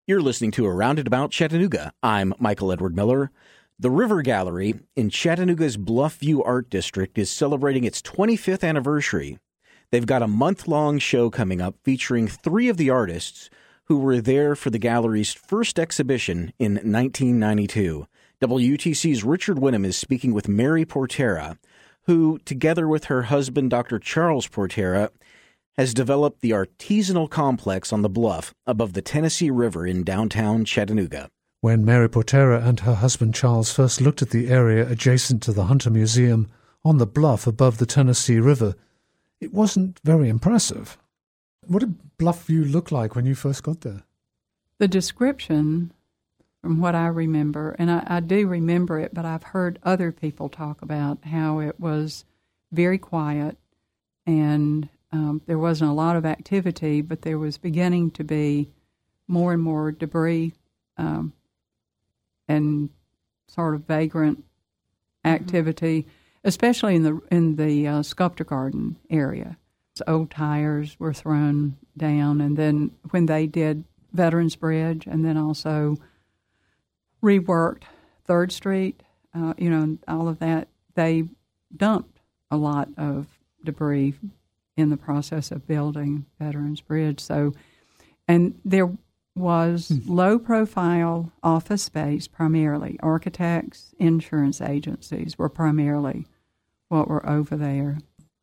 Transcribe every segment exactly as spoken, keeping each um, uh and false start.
You're listening to Around and About Chattanooga. I'm Michael Edward Miller. The River Gallery in Chattanooga's Bluffview Art District is celebrating its twenty-fifth anniversary. They've got a month-long show coming up featuring three of the artists who were there for the gallery's first exhibition in nineteen ninety-two. W T C's Richard Winham is speaking with Mary Portera, who, together with her husband, Doctor Charles Portera, has developed the artisanal complex on the bluff above the Tennessee River in downtown Chattanooga. When Mary Portera and her husband Charles first looked at the area adjacent to the Hunter Museum on the bluff above the Tennessee River, it wasn't very impressive. What did Bluffview look like when you first got there? The description, from what I remember, and I, I do remember it, but I've heard other people talk about how it was very quiet and Um, there wasn't a lot of activity, but there was beginning to be more and more debris um, and sort of vagrant activity, mm-hmm. especially in the in the uh, sculpture garden area. So old tires were thrown down, and then when they did Veterans Bridge, and then also reworked Third Street, uh, you know, all of that, they dumped a lot of debris in the process of building Veterans Bridge. So, and there was mm. low-profile office space primarily. Architects, insurance agencies were primarily what were over there.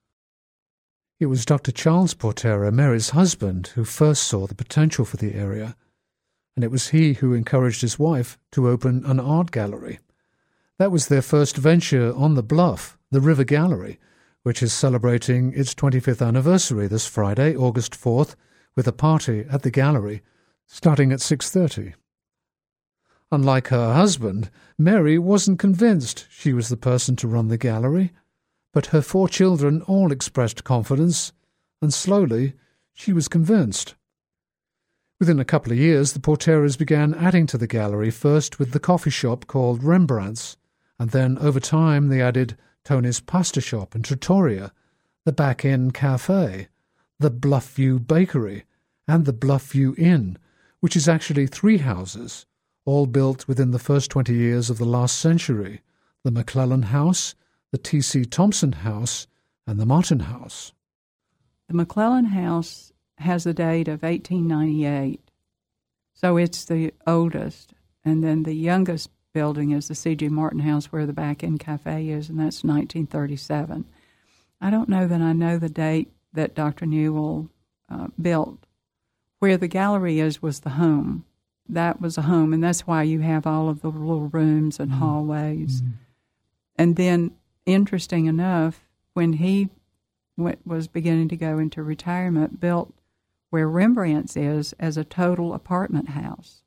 It was Doctor Charles Portera, Mary's husband, who first saw the potential for the area, and it was he who encouraged his wife to open an art gallery. That was their first venture on the bluff, the River Gallery, which is celebrating its twenty-fifth anniversary this Friday, August fourth, with a party at the gallery, starting at six thirty. Unlike her husband, Mary wasn't convinced she was the person to run the gallery, but her four children all expressed confidence, and slowly she was convinced. Within a couple of years, the Porteras began adding to the gallery, first with the coffee shop called Rembrandt's, and then over time they added Tony's Pasta Shop and Trattoria, the Back Inn Cafe, the Bluffview Bakery, and the Bluffview Inn, which is actually three houses, all built within the first twenty years of the last century, the McClellan House, the T C Thompson House, and the Martin House. The McClellan House has a date of eighteen ninety-eight, so it's the oldest, and then the youngest building is the C G Martin House, where the Back Inn Cafe is, and that's nineteen thirty-seven. I don't know that I know the date that Doctor Newell uh, built. Where the gallery is was the home. That was a home, and that's why you have all of the little rooms and mm-hmm. hallways. Mm-hmm. And then, interesting enough, when he went, was beginning to go into retirement, built where Rembrandt's is as a total apartment house.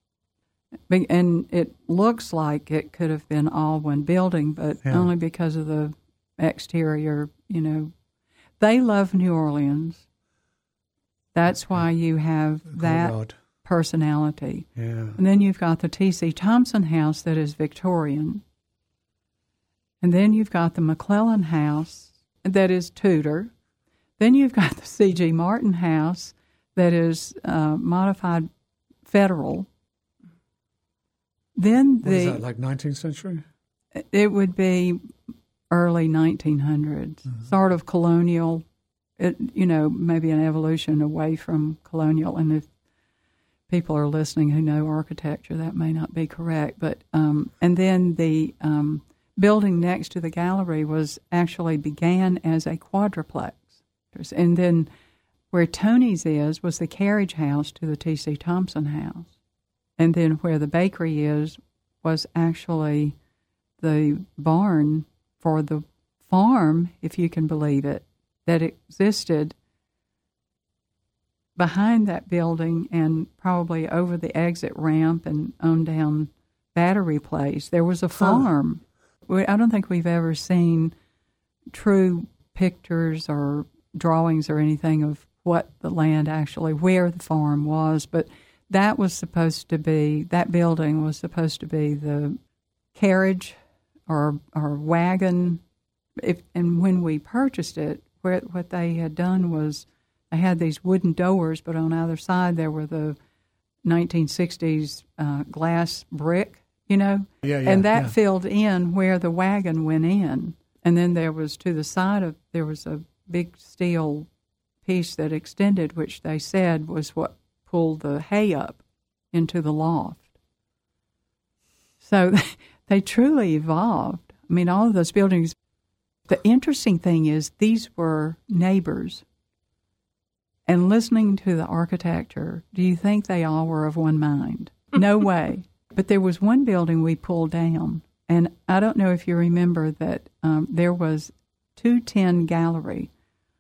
And it looks like it could have been all one building, but yeah. only because of the exterior, you know. They love New Orleans. That's why you have that God. personality. Yeah. And then you've got the T C Thompson House that is Victorian. And then you've got the McClellan House that is Tudor. Then you've got the C G Martin House that is uh, modified Federal. Then the, what is that, like nineteenth century? It would be early nineteen hundreds, mm-hmm. sort of colonial, it, you know, maybe an evolution away from colonial. And if people are listening who know architecture, that may not be correct. But um, and then the um, building next to the gallery was actually began as a quadruplex. And then where Tony's is was the carriage house to the T C Thompson House. And then where the bakery is was actually the barn for the farm, if you can believe it, that existed behind that building and probably over the exit ramp and on down Battery Place. There was a farm. Huh. I don't think we've ever seen true pictures or drawings or anything of what the land actually, where the farm was, but that was supposed to be, that building was supposed to be the carriage or or wagon. If, and when we purchased it, where, what they had done was they had these wooden doors, but on either side there were the nineteen sixties uh, glass brick, you know, Yeah, yeah, and that yeah. filled in where the wagon went in. And then there was to the side of, there was a big steel piece that extended, which they said was what pulled the hay up into the loft. So they truly evolved. I mean, all of those buildings. The interesting thing is these were neighbors. And listening to the architecture, do you think they all were of one mind? No way. But there was one building we pulled down, and I don't know if you remember that um, there was two ten Gallery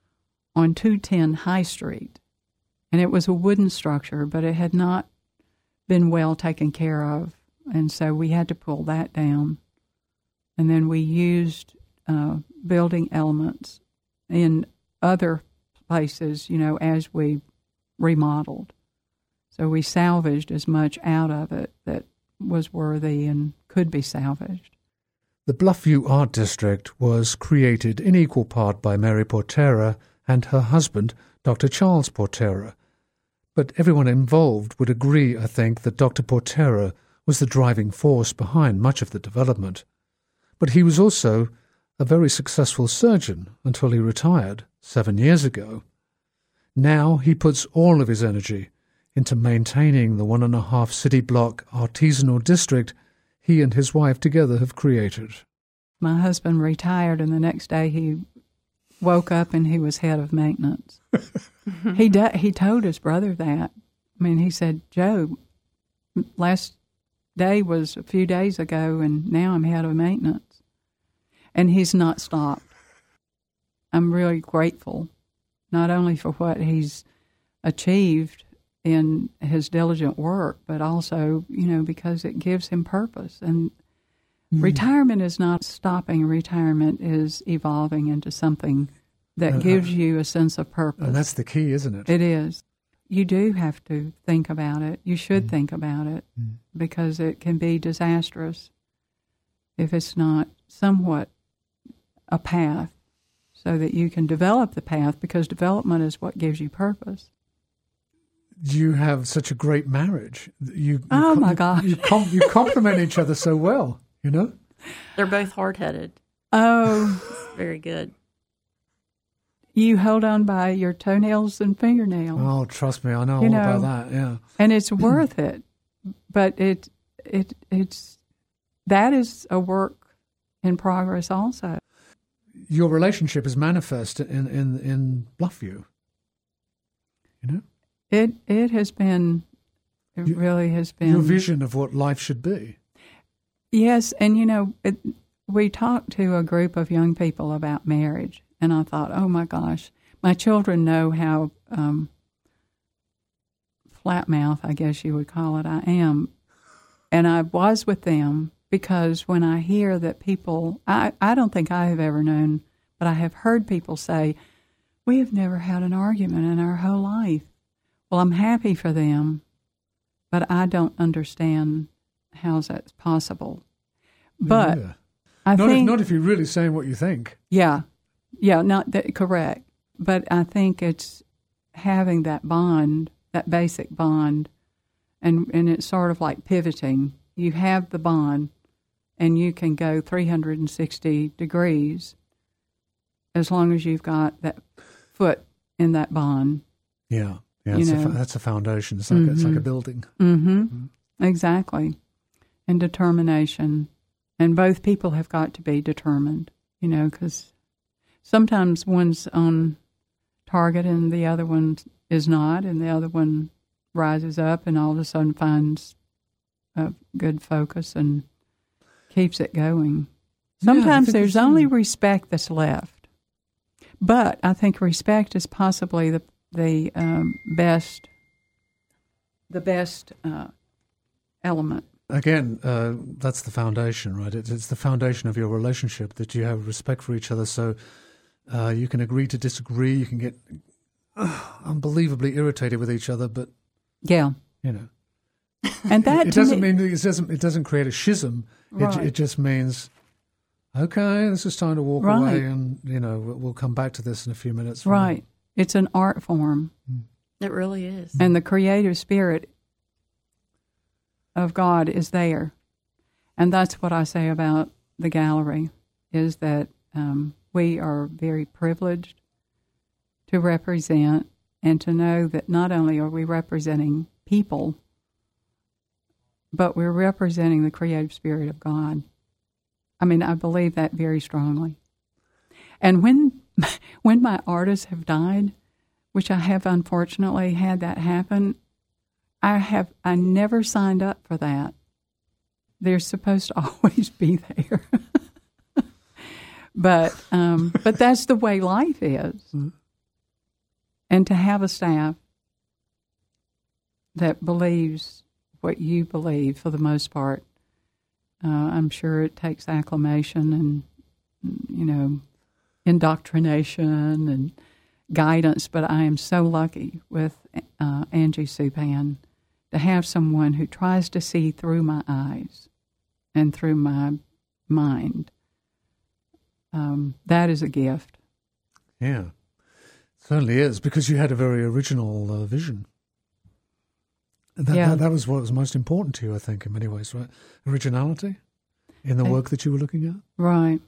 on two ten High Street, and it was a wooden structure, but it had not been well taken care of, and so we had to pull that down. And then we used uh, building elements in other places, you know, as we remodeled. So we salvaged as much out of it that was worthy and could be salvaged. The Bluffview Art District was created in equal part by Mary Portera and her husband, Doctor Charles Portera. But everyone involved would agree, I think, that Doctor Portera was the driving force behind much of the development. But he was also a very successful surgeon until he retired seven years ago. Now he puts all of his energy into maintaining the one and a half city block artisanal district he and his wife together have created. My husband retired, and the next day he woke up and he was head of maintenance. he de- he told his brother that. I mean, he said, Joe, last day was a few days ago, and now I'm head of maintenance. And he's not stopped. I'm really grateful, not only for what he's achieved in his diligent work, but also, you know, because it gives him purpose. And mm. retirement is not stopping. Retirement is evolving into something that uh, gives you a sense of purpose. And that's the key, isn't it? It is. You do have to think about it. You should mm. think about it mm. because it can be disastrous if it's not somewhat a path so that you can develop the path, because development is what gives you purpose. You have such a great marriage. You, you oh, com- my gosh. You, com- you complement each other so well, you know? They're both hard-headed. Oh. Very good. You hold on by your toenails and fingernails. Oh, trust me, I know you all know, about that, yeah. And it's worth it. But it it it's that is a work in progress also. Your relationship is manifest in, in, in Bluffview, you know? It it has been, it you, really has been. Your vision of what life should be. Yes, and you know, it, we talked to a group of young people about marriage, and I thought, oh my gosh, my children know how um, flat mouth, I guess you would call it, I am. And I was with them because when I hear that people, I, I don't think I have ever known, but I have heard people say, we have never had an argument in our whole life. Well, I'm happy for them, but I don't understand how that's possible. But yeah. I not think... If, not if you're really saying what you think. Yeah. Yeah, not that, correct. But I think it's having that bond, that basic bond, and, and it's sort of like pivoting. You have the bond, and you can go three hundred sixty degrees as long as you've got that foot in that bond. Yeah. Yeah, You it's a, know. that's a foundation. It's like, Mm-hmm. it's like a building. Mm-hmm. Mm-hmm. Exactly. And determination. And both people have got to be determined, you know, because sometimes one's on target and the other one is not, and the other one rises up and all of a sudden finds a good focus and keeps it going. Yeah, I Sometimes think there's it's- only respect that's left. But I think respect is possibly the the um, best the best uh, element. Again, uh, that's the foundation, right? It's, it's the foundation of your relationship, that you have respect for each other, so uh, you can agree to disagree, you can get uh, unbelievably irritated with each other, but, Yeah. you know. And that It to doesn't me, mean, it doesn't, it doesn't create a schism. It, Right. it just means, okay, this is time to walk Right. away, and, you know, we'll, we'll come back to this in a few minutes. right. It's an art form. It really is. And the creative spirit of God is there. And that's what I say about the gallery, is that um, we are very privileged to represent and to know that not only are we representing people, but we're representing the creative spirit of God. I mean, I believe that very strongly. And when when my artists have died, which I have unfortunately had that happen, I have I never signed up for that. They're supposed to always be there. but um, but that's the way life is. Mm-hmm. And to have a staff that believes what you believe, for the most part, uh, I'm sure it takes acclimation and, you know, indoctrination and guidance, but I am so lucky with uh, Angie Supan to have someone who tries to see through my eyes and through my mind. Um, that is a gift. Yeah, certainly is, because you had a very original uh, vision. And that, yeah. that, that was what was most important to you, I think, in many ways, right? Originality in the work that you were looking at? Right.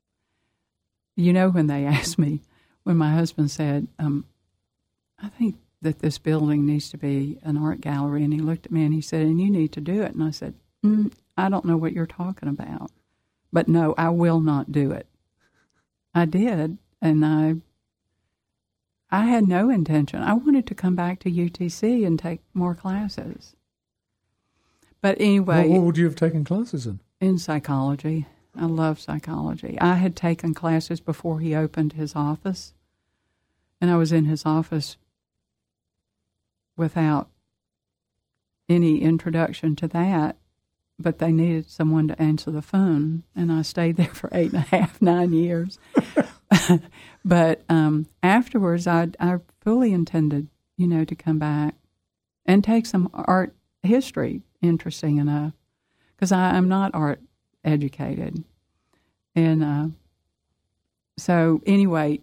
You know, when they asked me, when my husband said, um, I think that this building needs to be an art gallery, and he looked at me and he said, and you need to do it. And I said, mm, I don't know what you're talking about. But no, I will not do it. I did, and I I had no intention. I wanted to come back to U T C and take more classes. But anyway... What, what would you have taken classes in? In psychology. I love psychology. I had taken classes before he opened his office, and I was in his office without any introduction to that, but they needed someone to answer the phone, and I stayed there for eight and a half, nine years. But um, afterwards, I, I fully intended, you know, to come back and take some art history, interesting enough, because I'm not art educated. And uh, so anyway,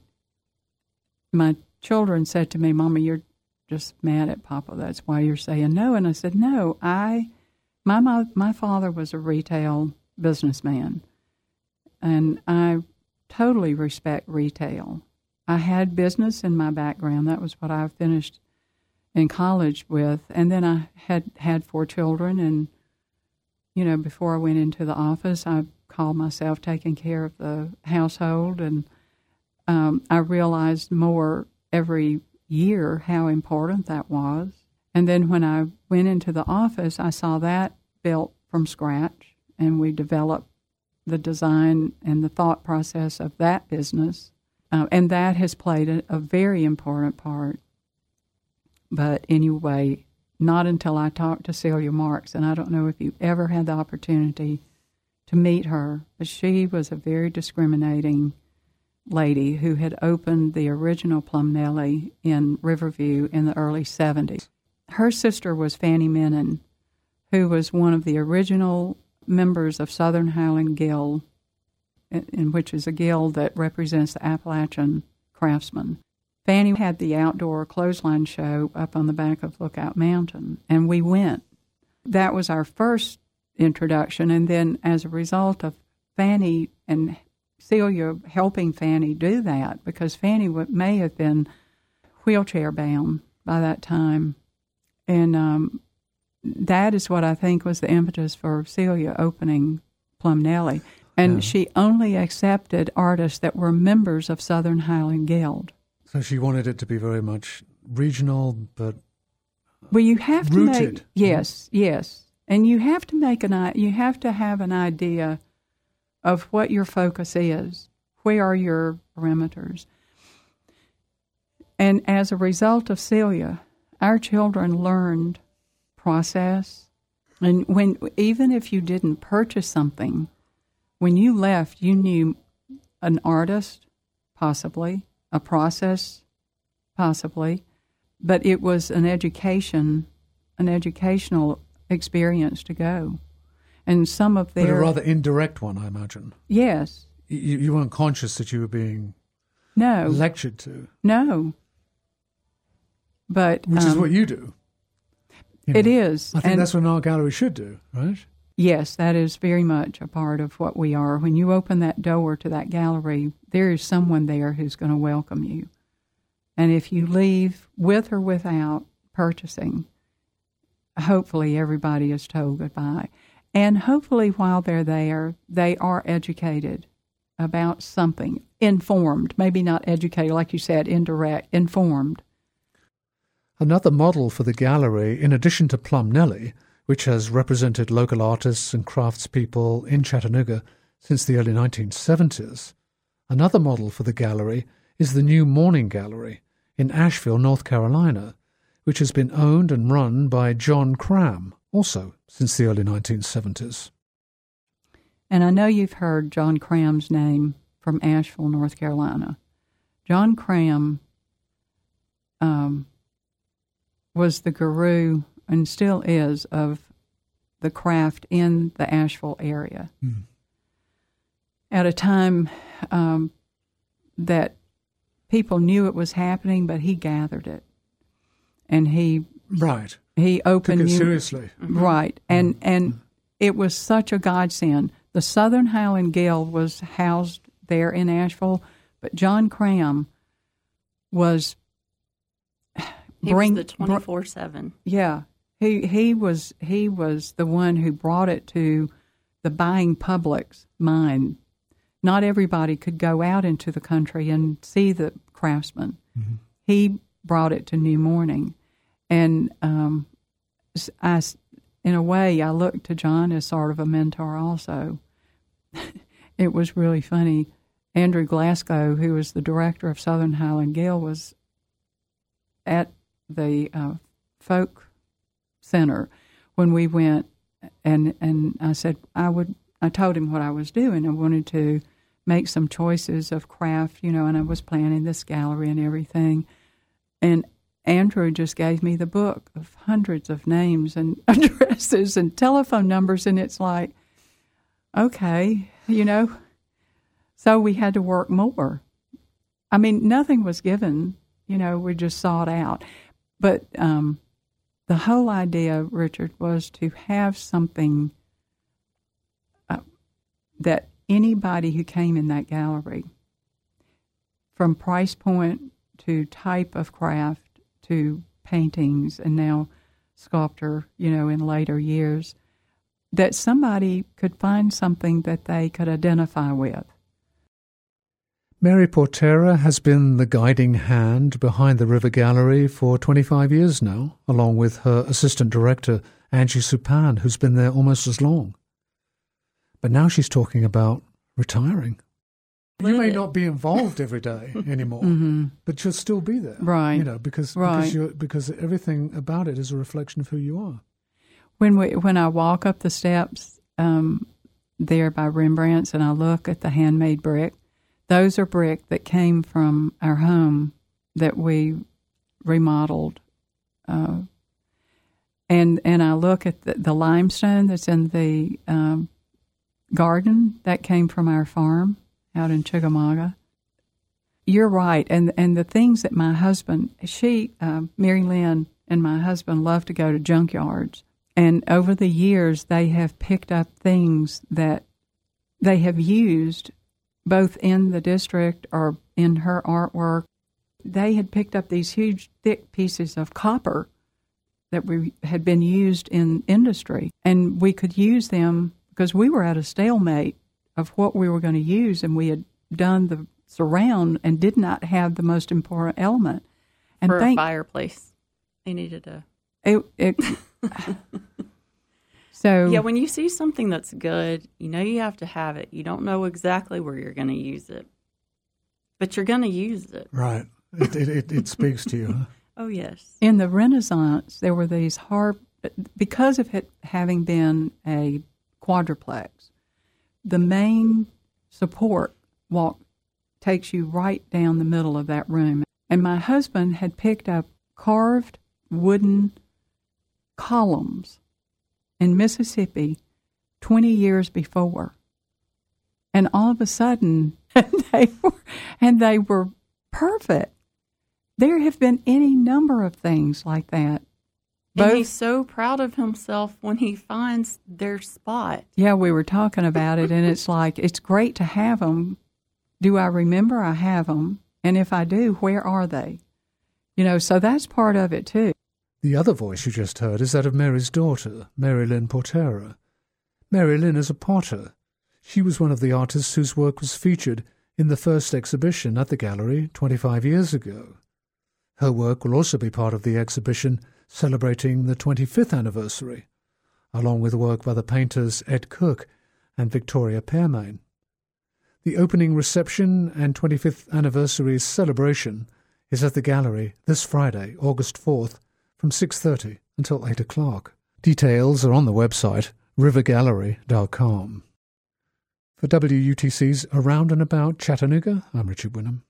my children said to me, Mama, you're just mad at Papa. That's why you're saying no. And I said, no, I, my, my, my father was a retail businessman, and I totally respect retail. I had business in my background. That was what I finished in college with. And then I had had four children, and, you know, before I went into the office, I called myself taking care of the household, and um, I realized more every year how important that was. And then when I went into the office, I saw that built from scratch, and we developed the design and the thought process of that business. Uh, and that has played a, a very important part. But anyway, not until I talked to Celia Marks, and I don't know if you ever had the opportunity to meet her, but she was a very discriminating lady who had opened the original Plumnelly in Riverview in the early seventies. Her sister was Fannie Menon, who was one of the original members of Southern Highland Guild, in, in which is a guild that represents the Appalachian craftsmen. Fannie had the outdoor clothesline show up on the back of Lookout Mountain, and we went. That was our first introduction, and then as a result of Fannie and Celia helping Fannie do that, because Fannie may have been wheelchair bound by that time, and um, that is what I think was the impetus for Celia opening Plumnelly. And yeah. She only accepted artists that were members of Southern Highland Guild. So she wanted it to be very much regional, but well, you have to rooted. Make, yes, yes, and you have to make an you have to have an idea of what your focus is. Where are your perimeters? And as a result of Celia, our children learned process. And when even if you didn't purchase something, when you left, you knew an artist, possibly, a process, possibly, but it was an education, an educational experience to go. And some of their... But a rather indirect one, I imagine. Yes. You, you weren't conscious that you were being no. lectured to. No. But Which um, is what you do. You know, it is. I think And that's what an art gallery should do, right? yes, that is very much a part of what we are. When you open that door to that gallery, there is someone there who's going to welcome you. And if you leave with or without purchasing, hopefully everybody is told goodbye. And hopefully while they're there, they are educated about something, informed, maybe not educated, like you said, indirect, informed. Another model for the gallery, in addition to Plum Nellie, which has represented local artists and craftspeople in Chattanooga since the early nineteen seventies, another model for the gallery is the New Morning Gallery in Asheville, North Carolina, which has been owned and run by John Cram, also since the early nineteen seventies. And I know you've heard John Cram's name from Asheville, North Carolina. John Cram um, was the guru, and still is, of the craft in the Asheville area. Mm. At a time um, that people knew it was happening, but he gathered it. And he right. he opened... Took it new, seriously. Right. And, mm. and it was such a godsend. The Southern Highland Guild was housed there in Asheville, but John Cram was... He bring, was the twenty-four seven. Yeah. He he was he was the one who brought it to the buying public's mind. Not everybody could go out into the country and see the craftsmen. Mm-hmm. He brought it to New Morning. And um, I, in a way, I looked to John as sort of a mentor also. It was really funny. Andrew Glasgow, who was the director of Southern Highland Guild, was at the uh, folk center when we went, and and I said I would. I told him what I was doing. I wanted to make some choices of craft, you know, and I was planning this gallery and everything. And Andrew just gave me the book of hundreds of names and addresses and telephone numbers, and it's like, okay, you know. So we had to work more. I mean, nothing was given, you know. We just sought out. But um, the whole idea, Richard, was to have something uh, that anybody who came in that gallery, from price point to type of craft to paintings and now sculpture, you know, in later years, that somebody could find something that they could identify with. Mary Portera has been the guiding hand behind the River Gallery for twenty-five years now, along with her assistant director, Angie Supan, who's been there almost as long. But now she's talking about retiring. You may not be involved every day anymore, mm-hmm. but you'll still be there, right? You know, because right. because, you're, because everything about it is a reflection of who you are. When we when I walk up the steps um, there by Rembrandt's and I look at the handmade brick, those are brick that came from our home that we remodeled, uh, and and I look at the, the limestone that's in the um, garden that came from our farm out in Chickamauga. You're right, and and the things that my husband, she, uh, Mary Lynn, and my husband love to go to junkyards, and over the years they have picked up things that they have used both in the district or in her artwork. They had picked up these huge, thick pieces of copper that we had been used in industry, and we could use them because we were at a stalemate of what we were going to use, and we had done the surround and did not have the most important element. And For thank, a fireplace, they needed a... It, it, so yeah, when you see something that's good, you know you have to have it. You don't know exactly where you're going to use it, but you're going to use it. Right. It it, it, it speaks to you. Huh? Oh, yes. In the Renaissance, there were these hard, because of it having been a quadruplex, the main support walk takes you right down the middle of that room. And my husband had picked up carved wooden columns in Mississippi twenty years before. And all of a sudden, they were, and they were perfect. There have been any number of things like that Both, and he's so proud of himself when he finds their spot. Yeah, we were talking about it, and it's like, it's great to have them. Do I remember I have them? And if I do, where are they? You know, so that's part of it, too. The other voice you just heard is that of Mary's daughter, Mary Lynn Portera. Mary Lynn is a potter. She was one of the artists whose work was featured in the first exhibition at the gallery twenty-five years ago. Her work will also be part of the exhibition celebrating the twenty-fifth anniversary, along with work by the painters Ed Cook and Victoria Pearmain. The opening reception and twenty-fifth anniversary celebration is at the gallery this Friday, August fourth, from six thirty until eight o'clock. Details are on the website river gallery dot com. For W U T C's Around and About Chattanooga, I'm Richard Winham.